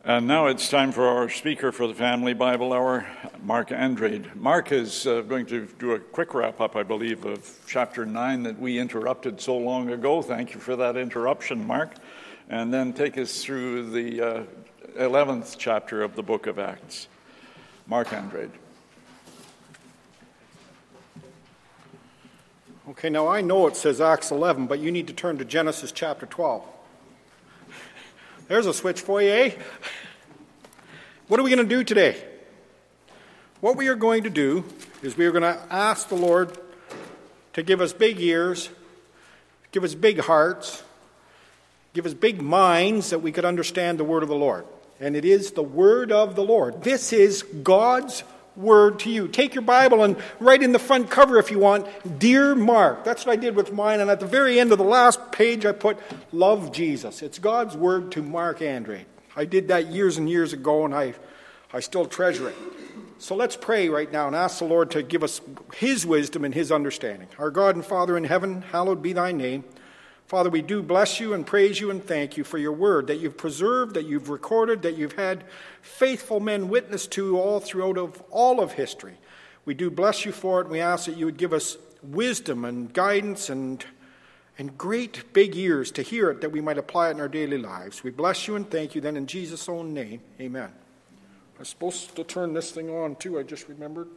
And now it's time for our speaker for the Family Bible Hour, Mark Andrade. Mark is going to do a quick wrap-up, I believe, of chapter 9 that we interrupted so long ago. Thank you for that interruption, Mark. And then take us through the 11th chapter of the book of Acts. Mark Andrade. Okay, now I know it says Acts 11, but you need to turn to Genesis chapter 12. There's a switch for you, eh? What are we going to do today? What we are going to do is we are going to ask the Lord to give us big ears, give us big hearts, give us big minds that we could understand the word of the Lord. And it is the word of the Lord. This is God's word to you. Take your Bible and write in the front cover if you want, Dear Mark. That's what I did with mine. And at the very end of the last page, I put, Love Jesus. It's God's word to Mark Andrade. I did that years and years ago, and I still treasure it. So let's pray right now and ask the Lord to give us His wisdom and His understanding. Our God and Father in heaven, hallowed be Thy name. Father, we do bless you and praise you and thank you for your word that you've preserved, that you've recorded, that you've had faithful men witness to all throughout all of history. We do bless you for it, and we ask that you would give us wisdom and guidance and great big ears to hear it, that we might apply it in our daily lives. We bless you and thank you then in Jesus' own name. Amen. I'm supposed to turn this thing on too, I just remembered.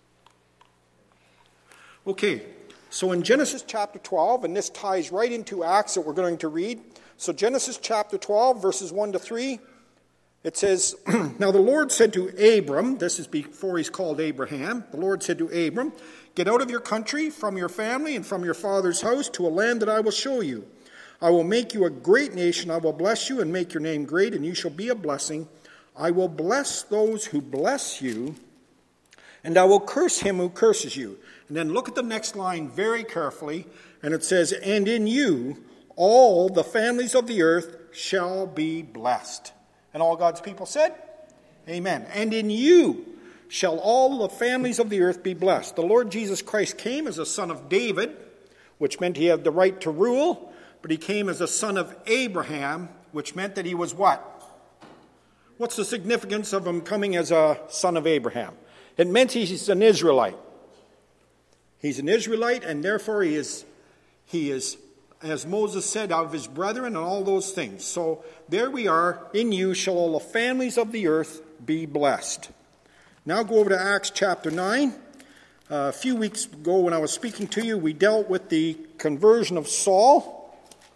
Okay. So in Genesis chapter 12, and this ties right into Acts that we're going to read. So Genesis chapter 12, verses 1 to 3, it says, Now the Lord said to Abram, this is before he's called Abraham, the Lord said to Abram, Get out of your country, from your family, and from your father's house to a land that I will show you. I will make you a great nation, I will bless you and make your name great, and you shall be a blessing. I will bless those who bless you, and I will curse him who curses you. And then look at the next line very carefully, and it says, And in you all the families of the earth shall be blessed. And all God's people said, Amen. And in you shall all the families of the earth be blessed. The Lord Jesus Christ came as a son of David, which meant he had the right to rule, but he came as a son of Abraham, which meant that he was what? What's the significance of him coming as a son of Abraham? It meant he's an Israelite. He's an Israelite, and therefore he is, as Moses said, of his brethren and all those things. So there we are. In you shall all the families of the earth be blessed. Now go over to Acts chapter 9. A few weeks ago when I was speaking to you, we dealt with the conversion of Saul.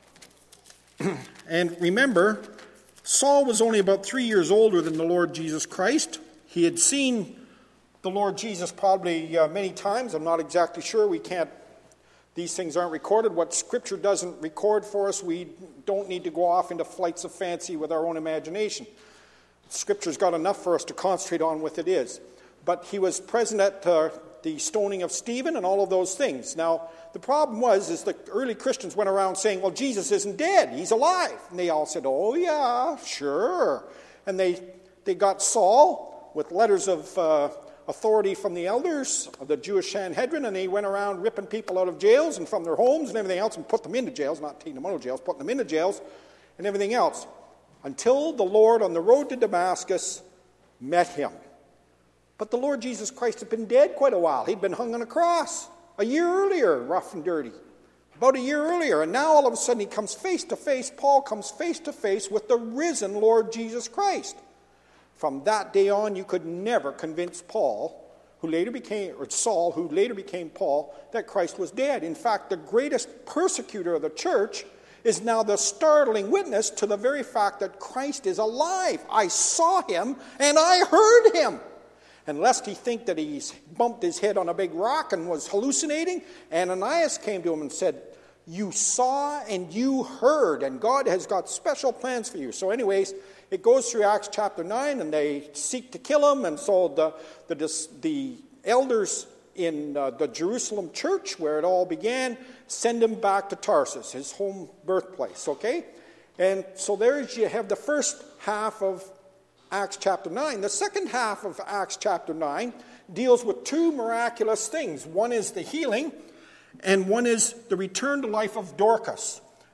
And remember, Saul was only about 3 years older than the Lord Jesus Christ. He had seen the Lord Jesus probably many times. I'm not exactly sure. These things aren't recorded. What Scripture doesn't record for us, we don't need to go off into flights of fancy with our own imagination. Scripture's got enough for us to concentrate on what it is. But he was present at the stoning of Stephen and all of those things. Now, the problem is the early Christians went around saying, well, Jesus isn't dead, he's alive. And they all said, oh yeah, sure. And they got Saul with letters of authority from the elders of the Jewish Sanhedrin, and they went around ripping people out of jails and from their homes and everything else and put them into jails, not taking them out of jails, putting them into jails and everything else, until the Lord on the road to Damascus met him. But the Lord Jesus Christ had been dead quite a while. He'd been hung on a cross a year earlier, rough and dirty, about a year earlier, and now all of a sudden he comes face to face, Paul comes face to face with the risen Lord Jesus Christ. From that day on, you could never convince Saul, who later became Paul, that Christ was dead. In fact, the greatest persecutor of the church is now the startling witness to the very fact that Christ is alive. I saw him and I heard him. And lest he think that he's bumped his head on a big rock and was hallucinating, Ananias came to him and said, You saw and you heard, and God has got special plans for you. So anyways, it goes through Acts chapter 9, and they seek to kill him, and so the elders in the Jerusalem church, where it all began, send him back to Tarsus, his home birthplace, okay? And so there you have the first half of Acts chapter 9. The second half of Acts chapter 9 deals with two miraculous things. One is the healing, and one is the return to life of Dorcas.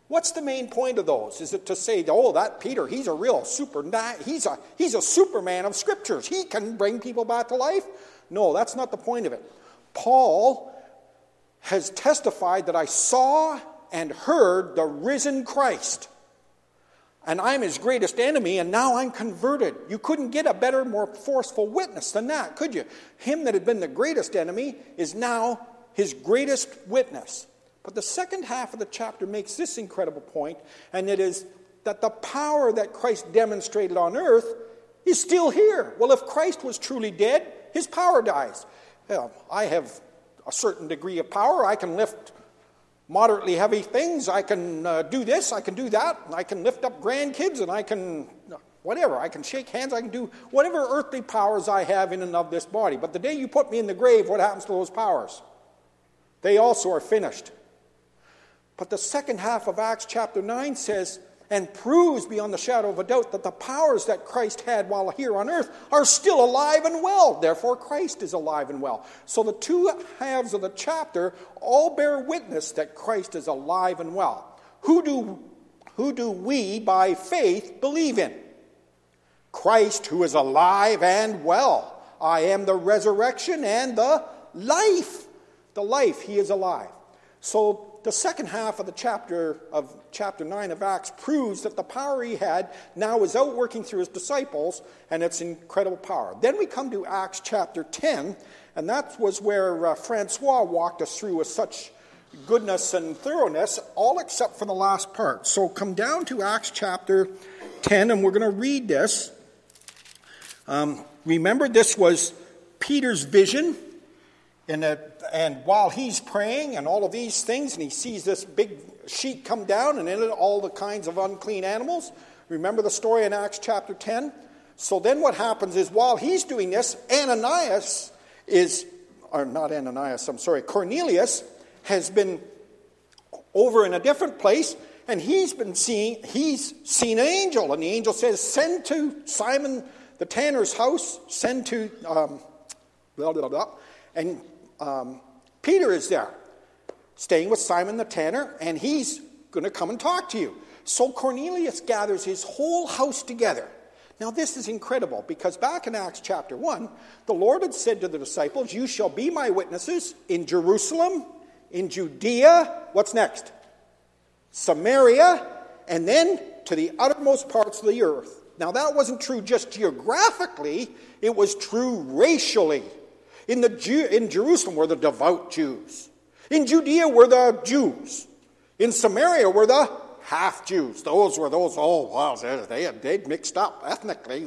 What's the main point of those? Is it to say, oh, that Peter, he's a real he's a Superman of Scriptures. He can bring people back to life? No, that's not the point of it. Paul has testified that I saw and heard the risen Christ. And I'm his greatest enemy, and now I'm converted. You couldn't get a better, more forceful witness than that, could you? Him that had been the greatest enemy is now his greatest witness. But the second half of the chapter makes this incredible point, and it is that the power that Christ demonstrated on earth is still here. Well, if Christ was truly dead, his power dies. Well, I have a certain degree of power. I can lift moderately heavy things. I can do this. I can do that. I can lift up grandkids, and I can whatever. I can shake hands. I can do whatever earthly powers I have in and of this body. But the day you put me in the grave, what happens to those powers? They also are finished. But the second half of Acts chapter 9 says, and proves beyond the shadow of a doubt that the powers that Christ had while here on earth are still alive and well. Therefore, Christ is alive and well. So the two halves of the chapter all bear witness that Christ is alive and well. Who do we, by faith, believe in? Christ, who is alive and well. I am the resurrection and the life. The life, he is alive. So the second half of the chapter 9 of Acts proves that the power he had now is out working through his disciples, and it's incredible power. Then we come to Acts chapter 10, and that was where Francois walked us through with such goodness and thoroughness, all except for the last part. So come down to Acts chapter 10, and we're going to read this. Remember, this was Peter's vision. And while he's praying and all of these things, and he sees this big sheet come down, and in it all the kinds of unclean animals. Remember the story in Acts chapter 10? So then what happens is, while he's doing this, Cornelius has been over in a different place, and he's seen an angel, and the angel says, send to Simon the tanner's house, send to blah, blah, blah, and Peter is there, staying with Simon the tanner, and he's going to come and talk to you. So Cornelius gathers his whole house together. Now this is incredible, because back in Acts chapter 1, the Lord had said to the disciples, you shall be my witnesses in Jerusalem, in Judea, what's next? Samaria, and then to the uttermost parts of the earth. Now that wasn't true just geographically, it was true racially. In Jerusalem were the devout Jews. In Judea were the Jews. In Samaria were the half-Jews. They'd mixed up ethnically.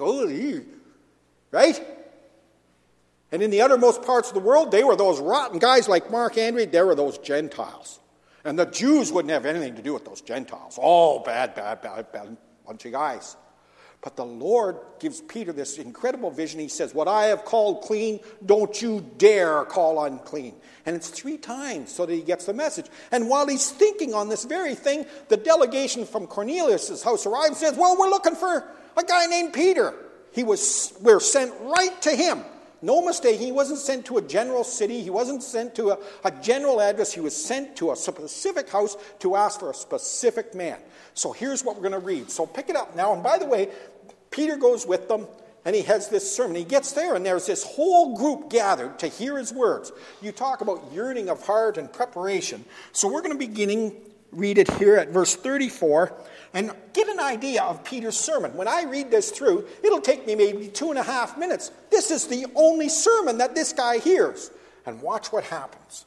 Right? And in the uttermost parts of the world, they were those rotten guys like Mark Andre. They were those Gentiles. And the Jews wouldn't have anything to do with those Gentiles. Oh, bad bunch of guys. But the Lord gives Peter this incredible vision. He says, what I have called clean, don't you dare call unclean. And it's 3 times so that he gets the message. And while he's thinking on this very thing, the delegation from Cornelius' house arrives and says, well, we're looking for a guy named Peter. We're sent right to him. No mistake, he wasn't sent to a general city. He wasn't sent to a general address. He was sent to a specific house to ask for a specific man. So here's what we're going to read. So pick it up now. And by the way, Peter goes with them, and he has this sermon. He gets there, and there's this whole group gathered to hear his words. You talk about yearning of heart and preparation. So we're going to read it here at verse 34, and get an idea of Peter's sermon. When I read this through, it'll take me maybe 2.5 minutes. This is the only sermon that this guy hears. And watch what happens.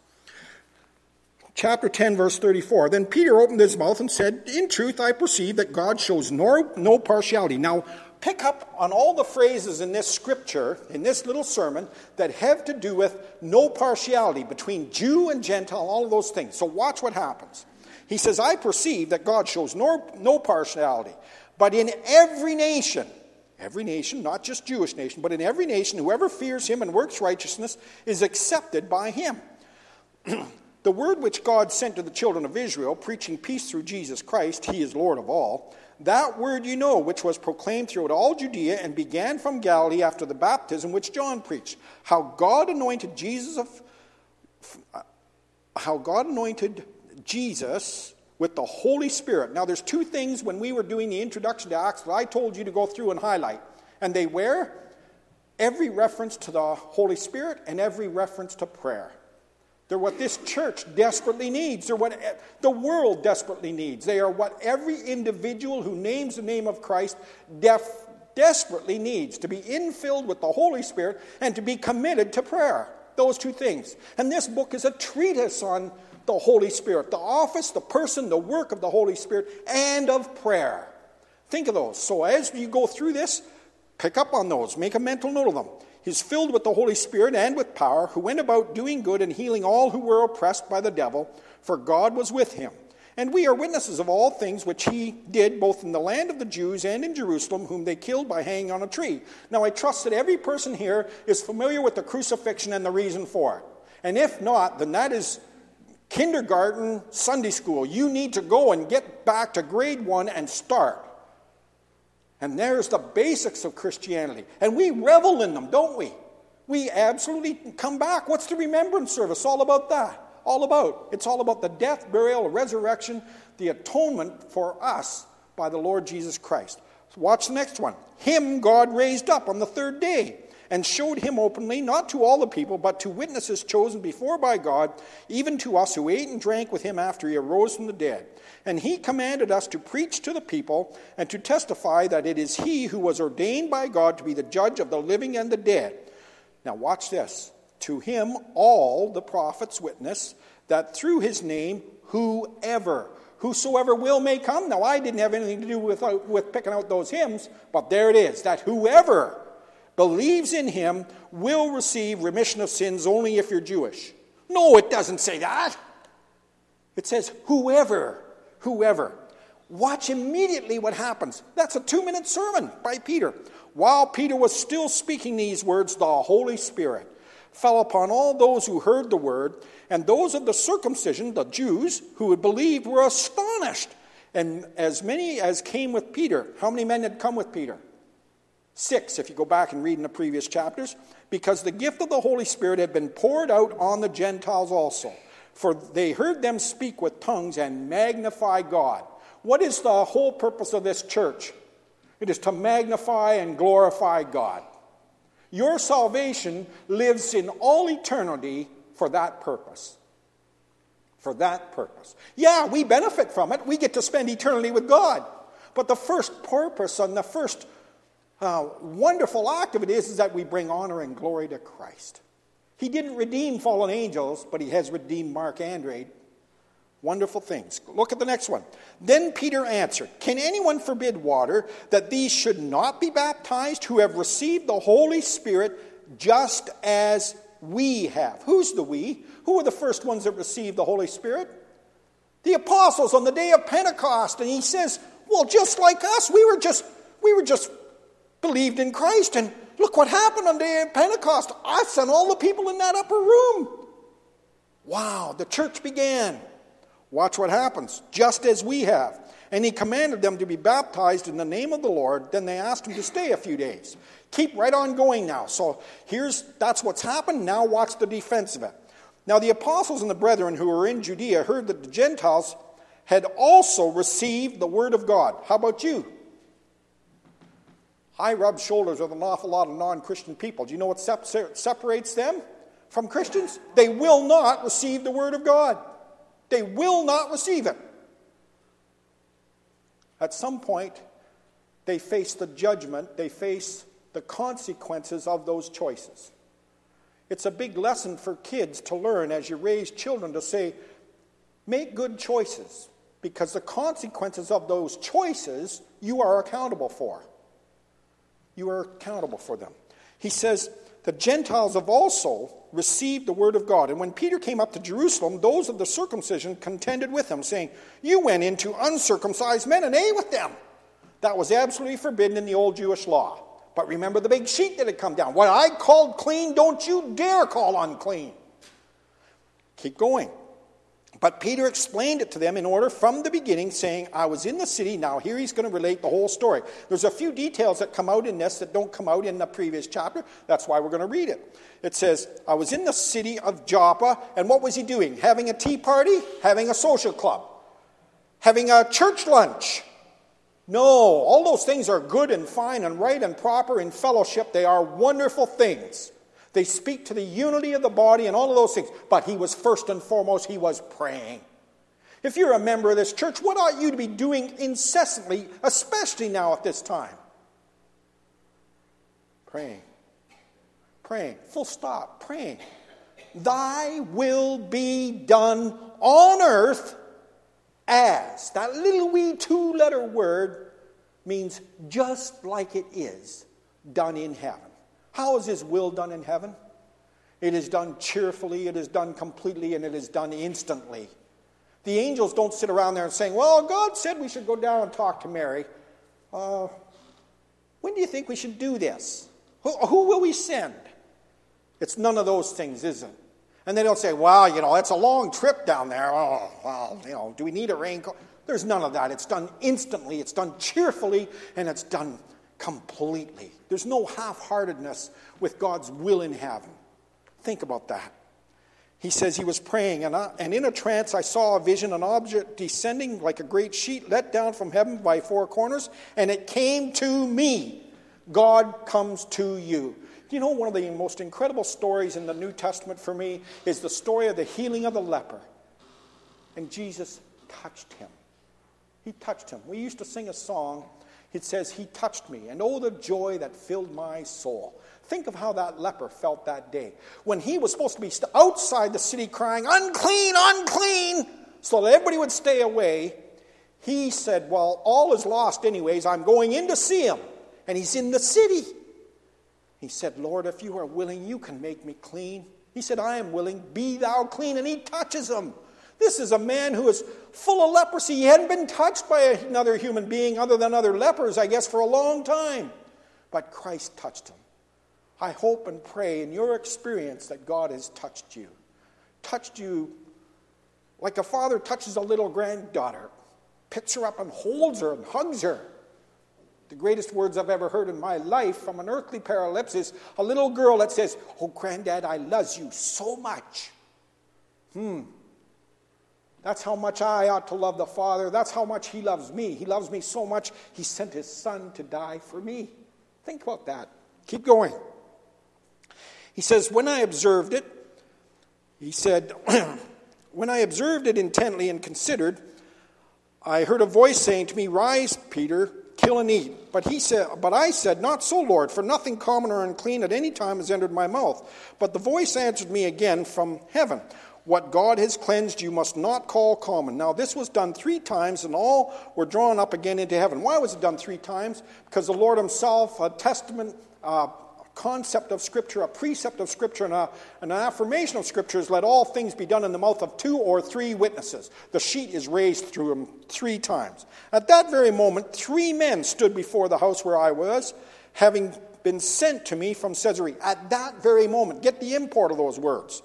Chapter 10, verse 34. Then Peter opened his mouth and said, in truth, I perceive that God shows no partiality. Now, pick up on all the phrases in this scripture, in this little sermon, that have to do with no partiality between Jew and Gentile, all of those things. So watch what happens. He says, I perceive that God shows no partiality, but in every nation, not just Jewish nation, but in every nation, whoever fears him and works righteousness is accepted by him. The word which God sent to the children of Israel, preaching peace through Jesus Christ, he is Lord of all, that word you know, which was proclaimed throughout all Judea and began from Galilee after the baptism which John preached, how God anointed Jesus with the Holy Spirit. Now, there's two things when we were doing the introduction to Acts that I told you to go through and highlight. And they were every reference to the Holy Spirit and every reference to prayer. They're what this church desperately needs. They're what the world desperately needs. They are what every individual who names the name of Christ desperately needs, to be infilled with the Holy Spirit and to be committed to prayer. Those two things. And this book is a treatise on the Holy Spirit, the office, the person, the work of the Holy Spirit, and of prayer. Think of those. So as you go through this, pick up on those. Make a mental note of them. He's filled with the Holy Spirit and with power, who went about doing good and healing all who were oppressed by the devil, for God was with him. And we are witnesses of all things which he did, both in the land of the Jews and in Jerusalem, whom they killed by hanging on a tree. Now, I trust that every person here is familiar with the crucifixion and the reason for it. And if not, then that is kindergarten, Sunday school. You need to go and get back to grade 1 and start. And there's the basics of Christianity. And we revel in them, don't we? We absolutely come back. What's the remembrance service all about that? It's all about the death, burial, resurrection, the atonement for us by the Lord Jesus Christ. So watch the next one. Him God raised up on the third day and showed him openly, not to all the people, but to witnesses chosen before by God, even to us who ate and drank with him after he arose from the dead. And he commanded us to preach to the people and to testify that it is he who was ordained by God to be the judge of the living and the dead. Now watch this. To him all the prophets witness that through his name whosoever will may come. Now I didn't have anything to do with picking out those hymns, but there it is, that whoever believes in him will receive remission of sins only if you're Jewish. No, it doesn't say that. It says whoever. Watch immediately what happens. That's a 2-minute sermon by Peter. While Peter was still speaking these words, the Holy Spirit fell upon all those who heard the word, and those of the circumcision, the Jews, who had believed were astonished. And as many as came with Peter, how many men had come with Peter? 6, if you go back and read in the previous chapters, because the gift of the Holy Spirit had been poured out on the Gentiles also. For they heard them speak with tongues and magnify God. What is the whole purpose of this church? It is to magnify and glorify God. Your salvation lives in all eternity for that purpose. For that purpose. Yeah, we benefit from it. We get to spend eternity with God. But the first purpose and the first wonderful act of it is that we bring honor and glory to Christ. He didn't redeem fallen angels, but he has redeemed Mark Andrade. Wonderful things. Look at the next one. Then Peter answered, can anyone forbid water that these should not be baptized who have received the Holy Spirit just as we have? Who's the we? Who were the first ones that received the Holy Spirit? The apostles on the day of Pentecost. And he says, well, just like us, we were just believed in Christ, and look what happened on the day of Pentecost. I sent all the people in that upper room. Wow, the church began. Watch what happens, just as we have. And he commanded them to be baptized in the name of the Lord. Then they asked him to stay a few days. Keep right on going now. So that's what's happened. Now watch the defense of it. Now the apostles and the brethren who were in Judea heard that the Gentiles had also received the word of God. How about you? I rub shoulders with an awful lot of non-Christian people. Do you know what separates them from Christians? They will not receive the word of God. They will not receive it. At some point, they face the judgment, they face the consequences of those choices. It's a big lesson for kids to learn as you raise children to say, make good choices, because the consequences of those choices you are accountable for. You are accountable for them. He says, the Gentiles have also received the word of God. And when Peter came up to Jerusalem, those of the circumcision contended with him, saying, you went into uncircumcised men and ate with them. That was absolutely forbidden in the old Jewish law. But remember the big sheet that had come down. What I called clean, don't you dare call unclean. Keep going. But Peter explained it to them in order from the beginning, saying, I was in the city. Now here he's going to relate the whole story. There's a few details that come out in this that don't come out in the previous chapter. That's why we're going to read it. It says, I was in the city of Joppa. And what was he doing? Having a tea party? Having a social club? having a church lunch. No, all those things are good and fine and right and proper in fellowship. They are wonderful things. They speak to the unity of the body and all of those things. But he was first and foremost, he was praying. If you're a member of this church, what ought you to be doing incessantly, especially now at this time? Praying. Praying. Full stop. Praying. Thy will be done on earth as. That little wee 2-letter word means just like it is done in heaven. How is his will done in heaven? It is done cheerfully, it is done completely, and it is done instantly. The angels don't sit around there and saying, well, God said we should go down and talk to Mary. When do you think we should do this? Who will we send? It's none of those things, is it? And they don't say, well, it's a long trip down there. Oh, well, do we need a raincoat? There's none of that. It's done instantly, it's done cheerfully, and it's done completely. There's no half-heartedness with God's will in heaven. Think about that. He says he was praying, and in a trance I saw a vision, an object descending like a great sheet let down from heaven by 4 corners, and it came to me. God comes to you. You know, one of the most incredible stories in the New Testament for me is the story of the healing of the leper. And Jesus touched him. He touched him. We used to sing a song. It says, he touched me, and oh, the joy that filled my soul. Think of how that leper felt that day. When he was supposed to be outside the city crying, unclean, unclean, so that everybody would stay away, he said, well, all is lost anyways. I'm going in to see him. And he's in the city. He said, Lord, if you are willing, you can make me clean. He said, I am willing, be thou clean. And he touches him. This is a man who is full of leprosy. He hadn't been touched by another human being other than other lepers, I guess, for a long time. But Christ touched him. I hope and pray in your experience that God has touched you. Touched you like a father touches a little granddaughter. Picks her up and holds her and hugs her. The greatest words I've ever heard in my life from an earthly pair of lips is a little girl that says, oh, Granddad, I love you so much. That's how much I ought to love the Father. That's how much he loves me. He loves me so much, he sent his Son to die for me. Think about that. Keep going. He says, when I observed it, he said, when I observed it intently and considered, I heard a voice saying to me, rise, Peter, kill and eat. But I said, not so, Lord, for nothing common or unclean at any time has entered my mouth. But the voice answered me again from heaven, what God has cleansed you must not call common. Now this was done 3 times, and all were drawn up again into heaven. Why was it done 3 times? Because the Lord himself, a testament, concept of Scripture, a precept of Scripture, and an affirmation of Scripture is let all things be done in the mouth of 2 or 3 witnesses. The sheet is raised through him 3 times. At that very moment, 3 men stood before the house where I was, having been sent to me from Caesarea. At that very moment, get the import of those words.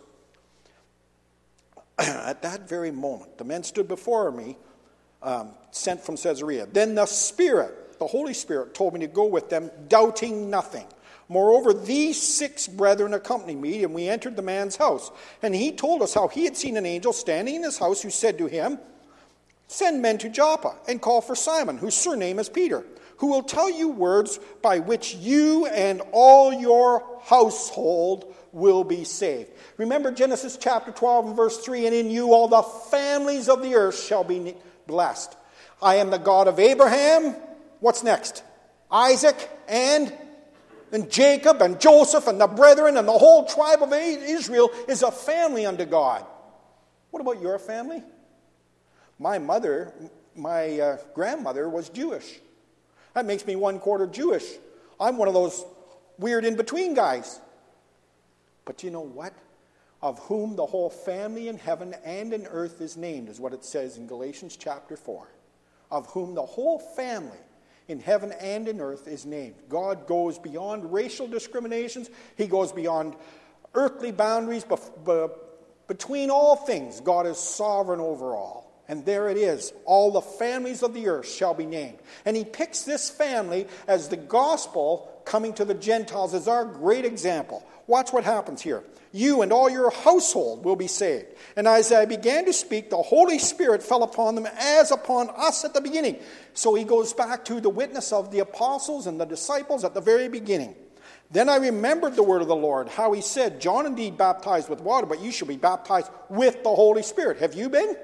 At that very moment, the men stood before me, sent from Caesarea. Then the Spirit, the Holy Spirit, told me to go with them, doubting nothing. Moreover, these 6 brethren accompanied me, and we entered the man's house. And he told us how he had seen an angel standing in his house who said to him, send men to Joppa and call for Simon, whose surname is Peter, who will tell you words by which you and all your household will be saved. Remember Genesis chapter 12 and verse 3, and in you all the families of the earth shall be blessed. I am the God of Abraham. What's next? Isaac and Jacob and Joseph and the brethren and the whole tribe of Israel is a family unto God. What about your family? My grandmother was Jewish. That makes me 1/4 Jewish. I'm one of those weird in-between guys. But you know what? Of whom the whole family in heaven and in earth is named, is what it says in Galatians chapter 4. Of whom the whole family in heaven and in earth is named. God goes beyond racial discriminations. He goes beyond earthly boundaries. Between all things, God is sovereign over all. And there it is. All the families of the earth shall be named. And he picks this family as the gospel coming to the Gentiles is our great example. Watch what happens here. You and all your household will be saved. And as I began to speak, the Holy Spirit fell upon them as upon us at the beginning. So he goes back to the witness of the apostles and the disciples at the very beginning. Then I remembered the word of the Lord, how he said, John indeed baptized with water, but you shall be baptized with the Holy Spirit. Have you been?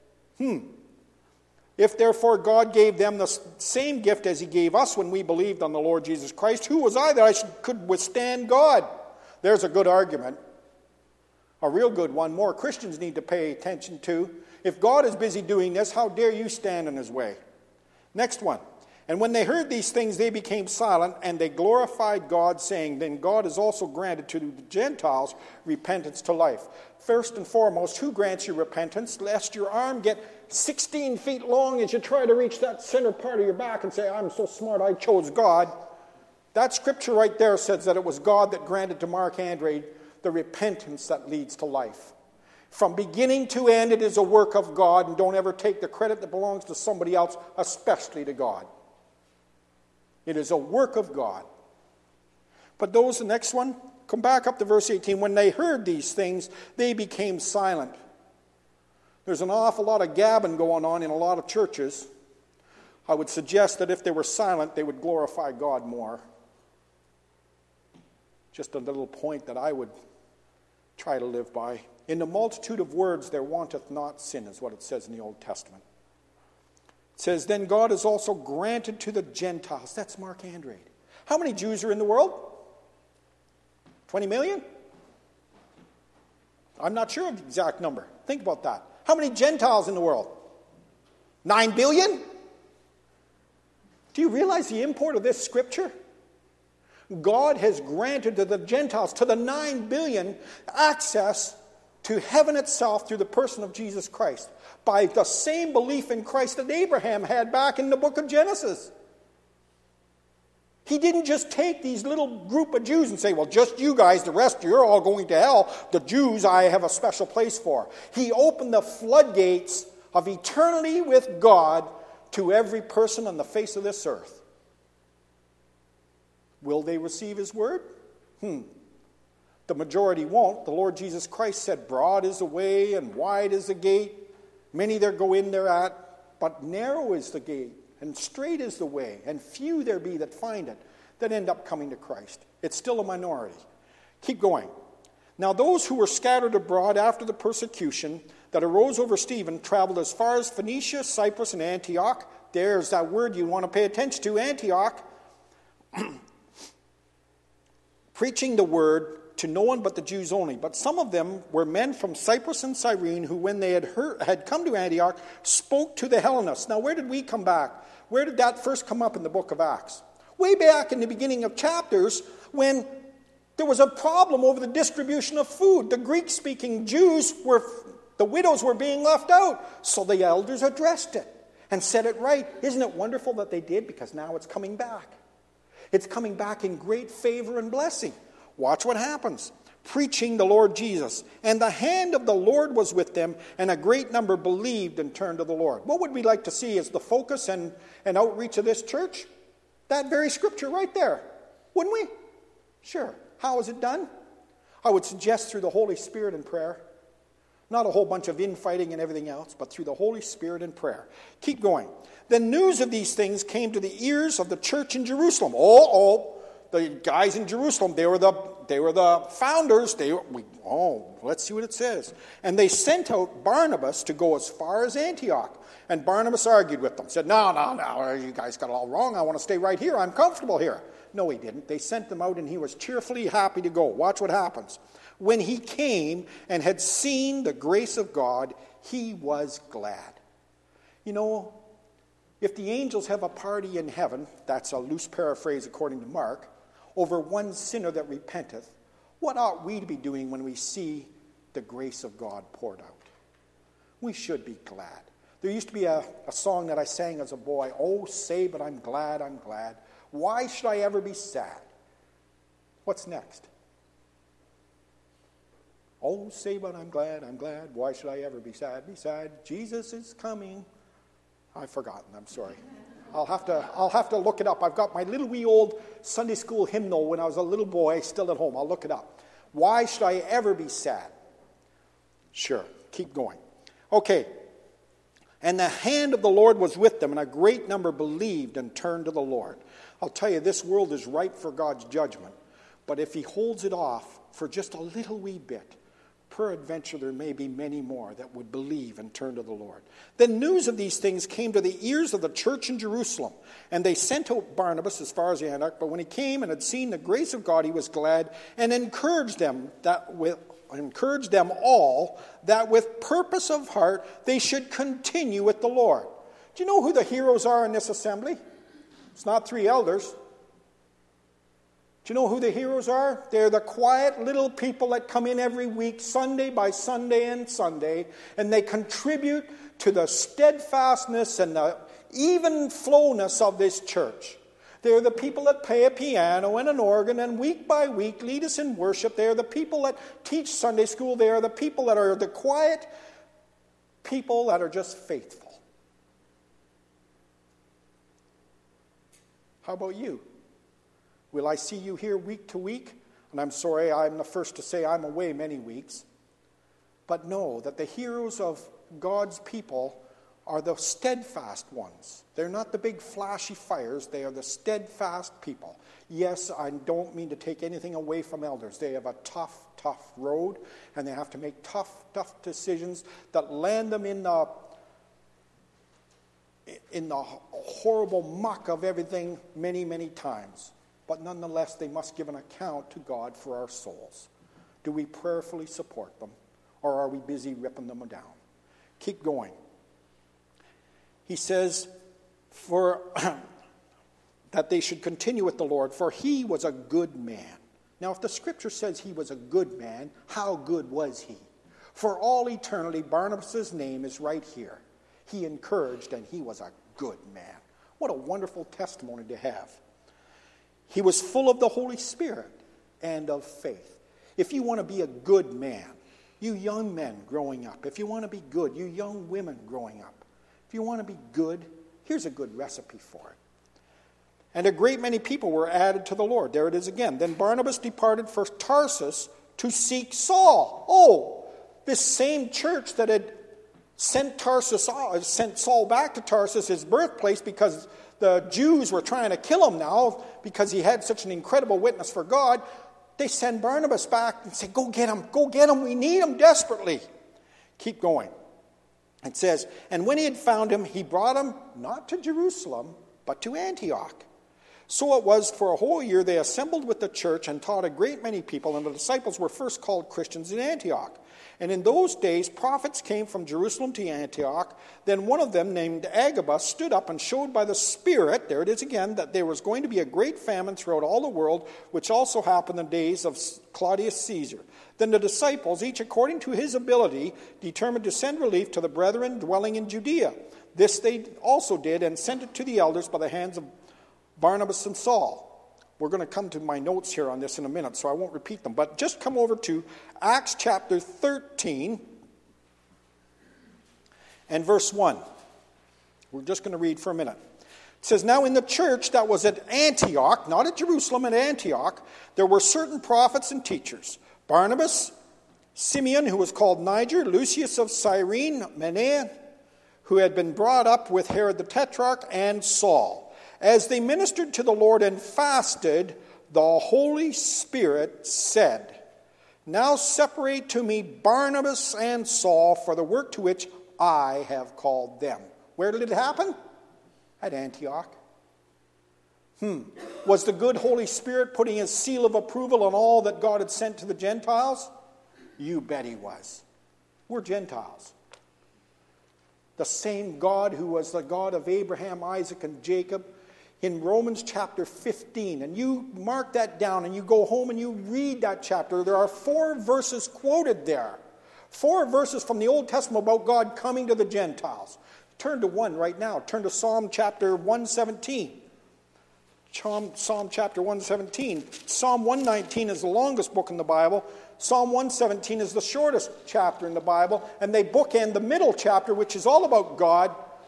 If therefore God gave them the same gift as he gave us when we believed on the Lord Jesus Christ, who was I that I could withstand God? There's a good argument. A real good one. More Christians need to pay attention to. If God is busy doing this, how dare you stand in his way? Next one. And when they heard these things, they became silent, and they glorified God, saying, Then God has also granted to the Gentiles repentance to life. First and foremost, who grants you repentance? Lest your arm get 16 feet long as you try to reach that center part of your back and say, I'm so smart, I chose God. That scripture right there says that it was God that granted to Mark Andrade the repentance that leads to life. From beginning to end, it is a work of God, and don't ever take the credit that belongs to somebody else, especially to God. It is a work of God. But those, the next one, come back up to verse 18. When they heard these things, they became silent. There's an awful lot of gabbing going on in a lot of churches. I would suggest that if they were silent, they would glorify God more. Just a little point that I would try to live by. In the multitude of words there wanteth not sin, is what it says in the Old Testament. It says, then God has also granted to the Gentiles. That's Mark Andrade. How many Jews are in the world? 20 million? I'm not sure of the exact number. Think about that. How many Gentiles in the world? 9 billion? Do you realize the import of this scripture? God has granted to the Gentiles, to the 9 billion, access to heaven itself through the person of Jesus Christ, by the same belief in Christ that Abraham had back in the book of Genesis. He didn't just take these little group of Jews and say, well, just you guys, the rest, you're all going to hell. The Jews I have a special place for. He opened the floodgates of eternity with God to every person on the face of this earth. Will they receive his word? The majority won't. The Lord Jesus Christ said, broad is the way and wide is the gate. Many there go in thereat, but narrow is the gate, and straight is the way, and few there be that find it, that end up coming to Christ. It's still a minority. Keep going. Now those who were scattered abroad after the persecution that arose over Stephen traveled as far as Phoenicia, Cyprus, and Antioch. There's that word you want to pay attention to, Antioch. Preaching the word to no one but the Jews only. But some of them were men from Cyprus and Cyrene who, when they had come to Antioch, spoke to the Hellenists. Now, where did we come back? Where did that first come up in the book of Acts? Way back in the beginning of chapters, when there was a problem over the distribution of food. The Greek-speaking Jews the widows were being left out. So the elders addressed it and set it right. Isn't it wonderful that they did? Because now it's coming back. It's coming back in great favor and blessing. Watch what happens. Preaching the Lord Jesus. And the hand of the Lord was with them, and a great number believed and turned to the Lord. What would we like to see as the focus and outreach of this church? That very scripture right there. Wouldn't we? Sure. How is it done? I would suggest through the Holy Spirit and prayer. Not a whole bunch of infighting and everything else, but through the Holy Spirit and prayer. Keep going. The news of these things came to the ears of the church in Jerusalem. The guys in Jerusalem, they were the founders. Let's see what it says. And they sent out Barnabas to go as far as Antioch. And Barnabas argued with them. Said, no, you guys got it all wrong. I want to stay right here. I'm comfortable here. No, he didn't. They sent them out, and he was cheerfully happy to go. Watch what happens. When he came and had seen the grace of God, he was glad. You know, if the angels have a party in heaven, that's a loose paraphrase according to Mark, over one sinner that repenteth, what ought we to be doing when we see the grace of God poured out? We should be glad. There used to be a song that I sang as a boy, oh, say, but I'm glad, I'm glad. Why should I ever be sad? What's next? Oh, say, but I'm glad, I'm glad. Why should I ever be sad? Be sad. Jesus is coming. I've forgotten, I'm sorry. I'll have to look it up. I've got my little wee old Sunday school hymnal when I was a little boy still at home. I'll look it up. Why should I ever be sad? Sure, keep going. Okay. And the hand of the Lord was with them, and a great number believed and turned to the Lord. I'll tell you, this world is ripe for God's judgment. But if he holds it off for just a little wee bit, peradventure there may be many more that would believe and turn to the Lord. Then news of these things came to the ears of the church in Jerusalem. And they sent out Barnabas as far as Antioch. But when he came and had seen the grace of God, he was glad and encouraged them all that with purpose of heart they should continue with the Lord. Do you know who the heroes are in this assembly? It's not 3 elders. Do you know who the heroes are? They're the quiet little people that come in every week, Sunday by Sunday and Sunday, and they contribute to the steadfastness and the even flowness of this church. They're the people that play a piano and an organ and week by week lead us in worship. They're the people that teach Sunday school. They are the people that are the quiet people that are just faithful. How about you? Will I see you here week to week? And I'm sorry, I'm the first to say I'm away many weeks. But know that the heroes of God's people are the steadfast ones. They're not the big flashy fires. They are the steadfast people. Yes, I don't mean to take anything away from elders. They have a tough road, and they have to make tough decisions that land them in the horrible muck of everything many times. But nonetheless, they must give an account to God for our souls. Do we prayerfully support them, or are we busy ripping them down? Keep going. He says, for that they should continue with the Lord, for he was a good man. Now, if the scripture says he was a good man, how good was he? For all eternity, Barnabas' name is right here. He encouraged, and he was a good man. What a wonderful testimony to have. He was full of the Holy Spirit and of faith. If you want to be a good man, you young men growing up, if you want to be good, you young women growing up, if you want to be good, here's a good recipe for it. And a great many people were added to the Lord. There it is again. Then Barnabas departed for Tarsus to seek Saul. Oh, this same church that had sent Saul back to Tarsus, his birthplace, because the Jews were trying to kill him now because he had such an incredible witness for God. They send Barnabas back and say, go get him, we need him desperately. Keep going. It says, and when he had found him, he brought him not to Jerusalem, but to Antioch. So it was for a whole year they assembled with the church and taught a great many people, and the disciples were first called Christians in Antioch. And in those days, prophets came from Jerusalem to Antioch. Then one of them, named Agabus, stood up and showed by the Spirit, there it is again, that there was going to be a great famine throughout all the world, which also happened in the days of Claudius Caesar. Then the disciples, each according to his ability, determined to send relief to the brethren dwelling in Judea. This they also did, and sent it to the elders by the hands of Barnabas and Saul. We're going to come to my notes here on this in a minute, so I won't repeat them. But just come over to Acts chapter 13 and verse 1. We're just going to read for a minute. It says, now in the church that was at Antioch, not at Jerusalem, at Antioch, there were certain prophets and teachers. Barnabas, Simeon, who was called Niger, Lucius of Cyrene, Manaen, who had been brought up with Herod the Tetrarch, and Saul. As they ministered to the Lord and fasted, the Holy Spirit said, now separate to me Barnabas and Saul for the work to which I have called them. Where did it happen? At Antioch. Was the good Holy Spirit putting his seal of approval on all that God had sent to the Gentiles? You bet he was. We're Gentiles. The same God who was the God of Abraham, Isaac, and Jacob, in Romans chapter 15, and you mark that down and you go home and you read that chapter. There are 4 verses quoted there. 4 verses from the Old Testament about God coming to the Gentiles. Turn to one right now. Turn to Psalm chapter 117. Psalm chapter 117. Psalm 119 is the longest book in the Bible. Psalm 117 is the shortest chapter in the Bible. And they bookend the middle chapter, which is all about God,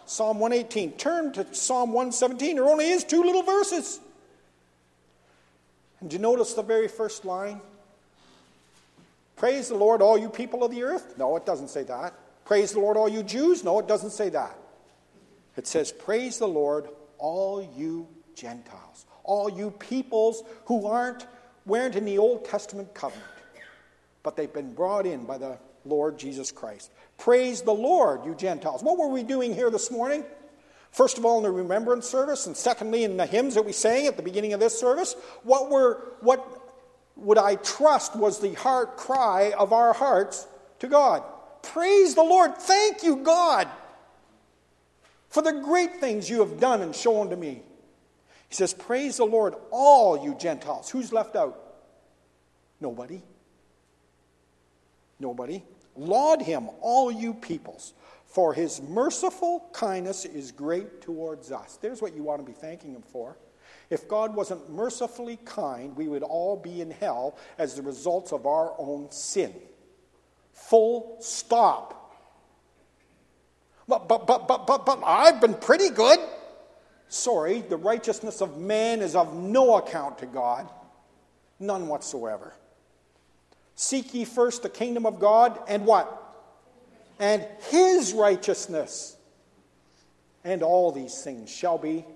Psalm 118. Turn to Psalm 117. There only is 2 little verses. And do you notice the very first line? Praise the Lord, all you people of the earth. No, it doesn't say that. Praise the Lord, all you Jews. No, it doesn't say that. It says, praise the Lord, all you Gentiles. All you peoples who weren't in the Old Testament covenant, but they've been brought in by the Lord Jesus Christ. Praise the Lord, you Gentiles. What were we doing here this morning? First of all, in the remembrance service, and secondly, in the hymns that we sang at the beginning of this service, what would I trust was the heart cry of our hearts to God? Praise the Lord. Thank you, God, for the great things you have done and shown to me. He says, praise the Lord, all you Gentiles. Who's left out? Nobody. Nobody. Laud him, all you peoples, for his merciful kindness is great towards us. There's what you want to be thanking him for. If God wasn't mercifully kind, we would all be in hell as the results of our own sin. Full stop. But I've been pretty good. Sorry, the righteousness of man is of no account to God. None whatsoever. Seek ye first the kingdom of God, and what? And his righteousness. And all these things shall be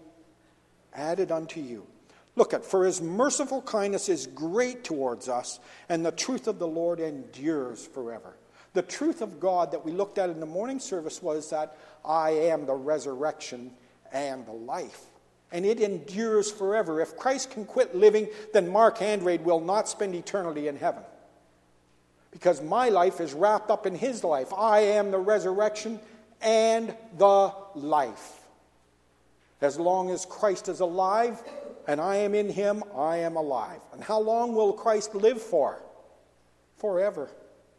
added unto you. Look at, for his merciful kindness is great towards us, and the truth of the Lord endures forever. The truth of God that we looked at in the morning service was that I am the resurrection and the life. And it endures forever. If Christ can quit living, then Mark Andrade will not spend eternity in heaven. Because my life is wrapped up in his life. I am the resurrection and the life. As long as Christ is alive and I am in him, I am alive. And how long will Christ live for? Forever.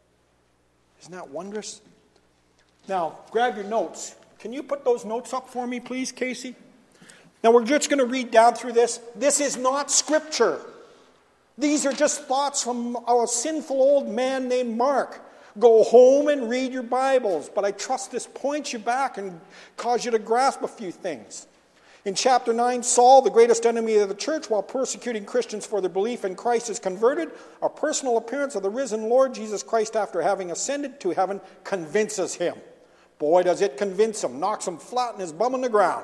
Isn't that wondrous? Now, grab your notes. Can you put those notes up for me, please, Casey? Now, we're just going to read down through this. This is not Scripture. These are just thoughts from a sinful old man named Mark. Go home and read your Bibles. But I trust this points you back and cause you to grasp a few things. In chapter 9, Saul, the greatest enemy of the church, while persecuting Christians for their belief in Christ, is converted. A personal appearance of the risen Lord Jesus Christ after having ascended to heaven convinces him. Boy, does it convince him. Knocks him flat in his bum on the ground.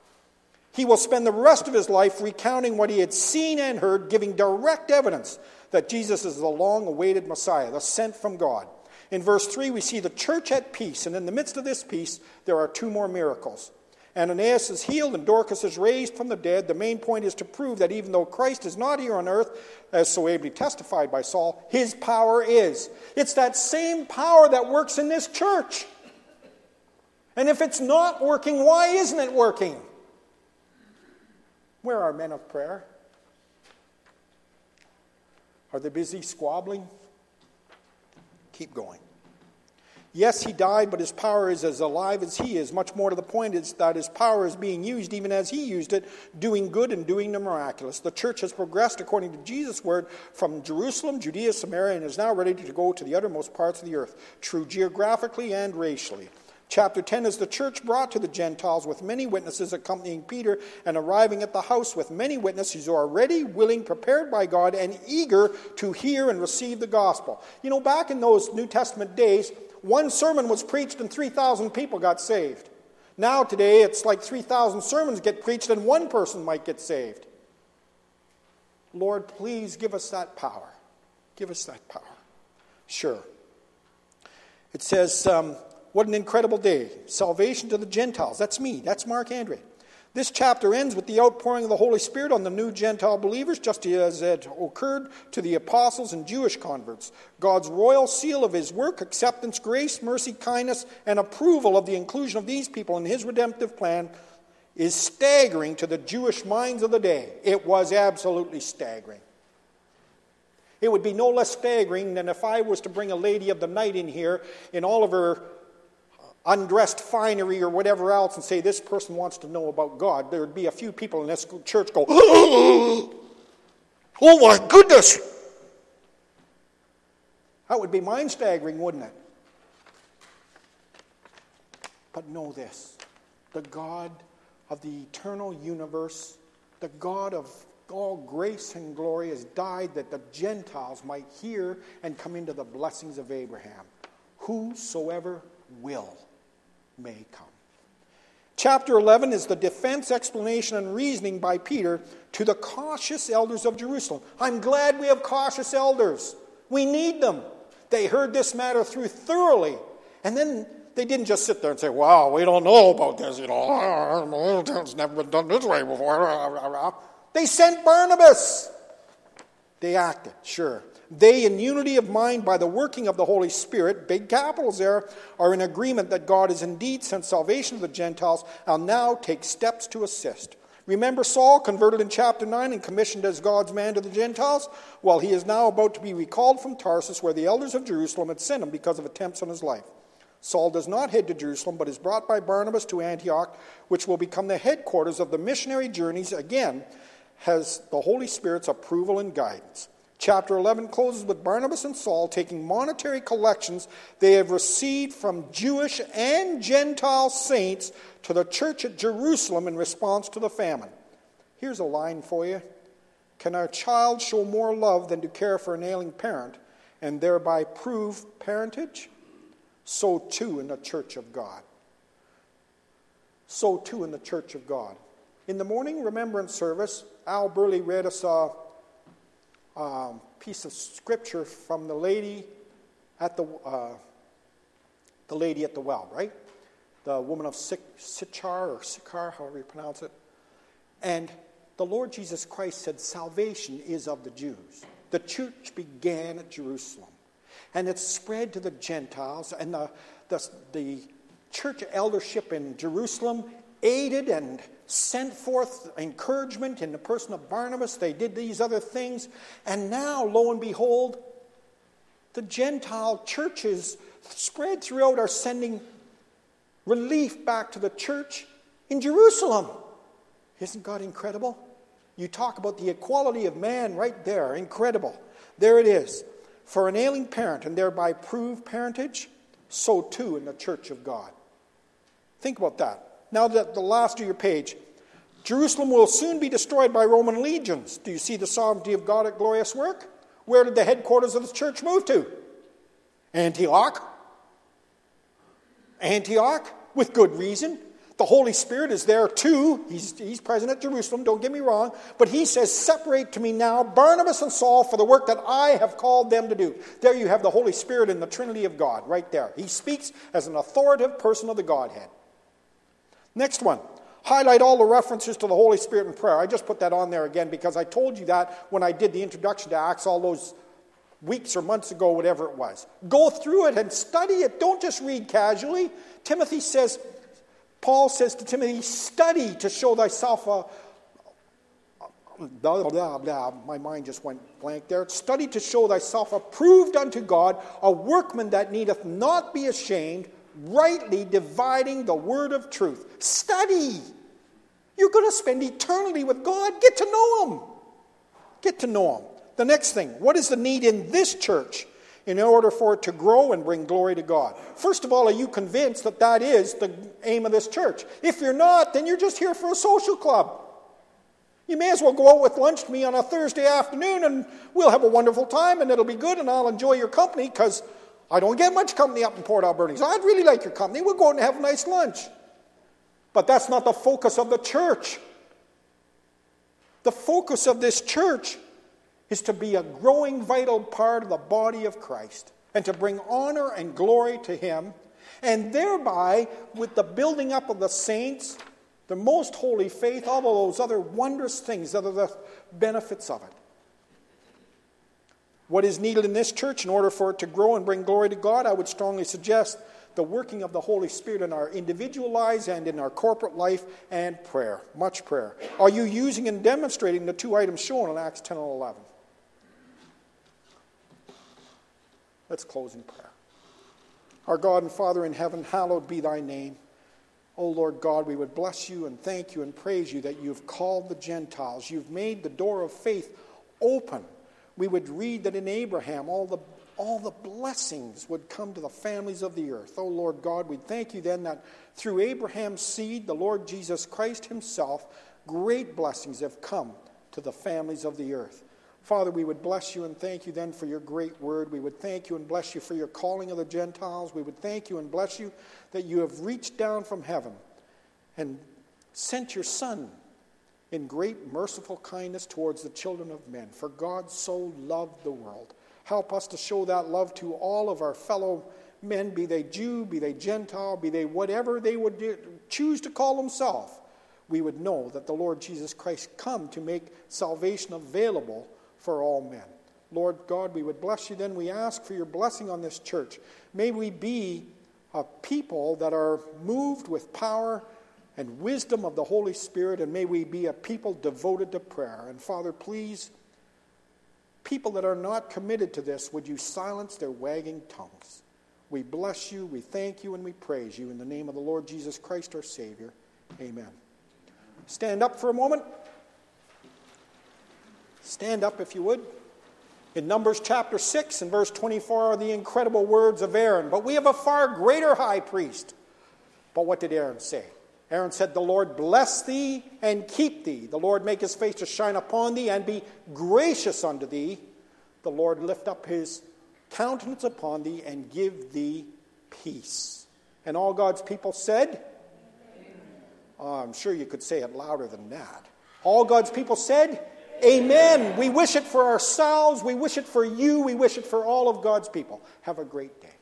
He will spend the rest of his life recounting what he had seen and heard, giving direct evidence that Jesus is the long-awaited Messiah, the sent from God. In verse 3, we see the church at peace, and in the midst of this peace, there are 2 more miracles. Ananias is healed and Dorcas is raised from the dead. The main point is to prove that even though Christ is not here on earth, as so ably testified by Saul, his power is. It's that same power that works in this church. And if it's not working, why isn't it working? Where are men of prayer? Are they busy squabbling? Keep going. Yes, he died, but his power is as alive as he is. Much more to the point is that his power is being used even as he used it, doing good and doing the miraculous. The church has progressed according to Jesus' word from Jerusalem, Judea, Samaria, and is now ready to go to the uttermost parts of the earth, true geographically and racially. Chapter 10 is the church brought to the Gentiles with many witnesses accompanying Peter and arriving at the house with many witnesses who are ready, willing, prepared by God, and eager to hear and receive the gospel. You know, back in those New Testament days, one sermon was preached and 3,000 people got saved. Now today, it's like 3,000 sermons get preached and one person might get saved. Lord, please give us that power. Give us that power. Sure. It says, what an incredible day. Salvation to the Gentiles. That's me. That's Mark Andre. This chapter ends with the outpouring of the Holy Spirit on the new Gentile believers, just as it occurred to the apostles and Jewish converts. God's royal seal of his work, acceptance, grace, mercy, kindness, and approval of the inclusion of these people in his redemptive plan is staggering to the Jewish minds of the day. It was absolutely staggering. It would be no less staggering than if I was to bring a lady of the night in here in all of her undressed finery or whatever else and say, this person wants to know about God. There would be a few people in this church go, oh my goodness. That would be mind-staggering, wouldn't it? But know this. the God of the eternal universe, the God of all grace and glory, has died that the Gentiles might hear and come into the blessings of Abraham. Whosoever will may come. Chapter 11 is the defense, explanation, and reasoning by Peter to the cautious elders of Jerusalem. I'm glad we have cautious elders. We need them. They heard this matter through thoroughly. And then they didn't just sit there and say, wow, we don't know about this. It's never been done this way before. They sent Barnabas. They acted, sure. They, in unity of mind by the working of the Holy Spirit, big capitals there, are in agreement that God has indeed sent salvation to the Gentiles and now take steps to assist. Remember Saul, converted in chapter 9 and commissioned as God's man to the Gentiles? Well, he is now about to be recalled from Tarsus, where the elders of Jerusalem had sent him because of attempts on his life. Saul does not head to Jerusalem, but is brought by Barnabas to Antioch, which will become the headquarters of the missionary journeys, again, has the Holy Spirit's approval and guidance. Chapter 11 closes with Barnabas and Saul taking monetary collections they have received from Jewish and Gentile saints to the church at Jerusalem in response to the famine. Here's a line for you. Can our child show more love than to care for an ailing parent and thereby prove parentage? So too in the church of God. So too in the church of God. In the morning remembrance service, Al Burley read us a piece of scripture from the lady at the well, right? The woman of Sychar, however you pronounce it. And the Lord Jesus Christ said salvation is of the Jews. The church began at Jerusalem. And it spread to the Gentiles. And the church eldership in Jerusalem aided and sent forth encouragement in the person of Barnabas. They did these other things. And now, lo and behold, the Gentile churches spread throughout are sending relief back to the church in Jerusalem. Isn't God incredible? You talk about the equality of man right there. Incredible. There it is. For an ailing parent and thereby prove parentage, so too in the church of God. Think about that. Now that the last of your page, Jerusalem will soon be destroyed by Roman legions. Do you see the sovereignty of God at glorious work? Where did the headquarters of the church move to? Antioch. Antioch, with good reason. The Holy Spirit is there too. He's present at Jerusalem, don't get me wrong. But he says, separate to me now Barnabas and Saul for the work that I have called them to do. There you have the Holy Spirit in the Trinity of God, right there. He speaks as an authoritative person of the Godhead. Next one. Highlight all the references to the Holy Spirit in prayer. I just put that on there again because I told you that when I did the introduction to Acts all those weeks or months ago, whatever it was. Go through it and study it. Don't just read casually. Paul says to Timothy, study to show thyself blah, blah, blah. My mind just went blank there. Study to show thyself approved unto God, a workman that needeth not be ashamed, rightly dividing the word of truth. Study. You're going to spend eternity with God. Get to know Him. Get to know Him. The next thing, what is the need in this church in order for it to grow and bring glory to God? First of all, are you convinced that that is the aim of this church? If you're not, then you're just here for a social club. You may as well go out with lunch to me on a Thursday afternoon and we'll have a wonderful time and it'll be good and I'll enjoy your company because I don't get much company up in Port Alberta. So I'd really like your company. We'll go out and have a nice lunch. But that's not the focus of the church. The focus of this church is to be a growing, vital part of the body of Christ and to bring honor and glory to Him, and thereby, with the building up of the saints, the most holy faith, all of those other wondrous things that are the benefits of it. What is needed in this church in order for it to grow and bring glory to God? I would strongly suggest the working of the Holy Spirit in our individual lives and in our corporate life and prayer. Much prayer. Are you using and demonstrating the two items shown in Acts 10 and 11? Let's close in prayer. Our God and Father in heaven, hallowed be thy name. O Lord God, we would bless you and thank you and praise you that you've called the Gentiles. You've made the door of faith open. We would read that in Abraham all the all the blessings would come to the families of the earth. Oh, Lord God, we thank you then that through Abraham's seed, the Lord Jesus Christ himself, great blessings have come to the families of the earth. Father, we would bless you and thank you then for your great word. We would thank you and bless you for your calling of the Gentiles. We would thank you and bless you that you have reached down from heaven and sent your Son in great merciful kindness towards the children of men. For God so loved the world. Help us to show that love to all of our fellow men, be they Jew, be they Gentile, be they whatever they would choose to call themselves. We would know that the Lord Jesus Christ come to make salvation available for all men. Lord God, we would bless you then. We ask for your blessing on this church. May we be a people that are moved with power and wisdom of the Holy Spirit, and may we be a people devoted to prayer. And Father, please, people that are not committed to this, would you silence their wagging tongues? We bless you, we thank you, and we praise you in the name of the Lord Jesus Christ, our Savior. Amen. Stand up for a moment. Stand up if you would. In Numbers chapter 6 and verse 24 are the incredible words of Aaron. But we have a far greater high priest. But what did Aaron say? Aaron said, the Lord bless thee and keep thee. The Lord make his face to shine upon thee and be gracious unto thee. The Lord lift up his countenance upon thee and give thee peace. And all God's people said, I'm sure you could say it louder than that. All God's people said, Amen. We wish it for ourselves. We wish it for you. We wish it for all of God's people. Have a great day.